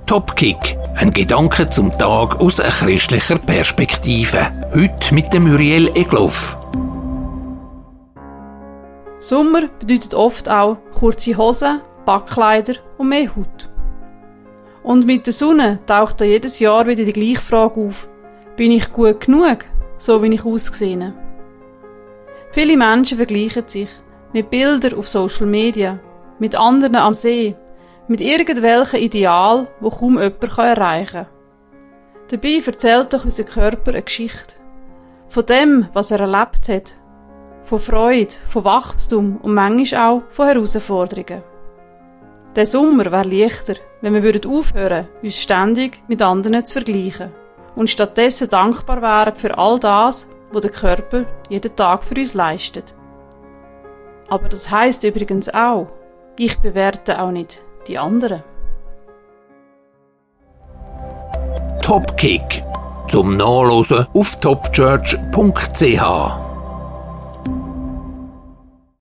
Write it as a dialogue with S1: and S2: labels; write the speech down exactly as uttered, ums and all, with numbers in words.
S1: Topkick, ein Gedanke zum Tag aus einer christlicher Perspektive. Heute mit dem Muriel Egloff.
S2: Sommer bedeutet oft auch kurze Hosen, Backkleider und mehr Haut. Und mit der Sonne taucht da jedes Jahr wieder die gleiche Frage auf. Bin ich gut genug, so wie ich aussehe? Viele Menschen vergleichen sich mit Bildern auf Social Media, mit anderen am See, mit irgendwelchen Idealen, wo kaum jemand erreichen kann. Dabei erzählt doch unser Körper eine Geschichte. Von dem, was er erlebt hat. Von Freude, von Wachstum und manchmal auch von Herausforderungen. Der Sommer wäre leichter, wenn wir aufhören würden, uns ständig mit anderen zu vergleichen und stattdessen dankbar wären für all das, was der Körper jeden Tag für uns leistet. Aber das heisst übrigens auch, ich bewerte auch nicht die anderen.
S1: Topkick. Zum Nachlesen auf topchurch punkt c h.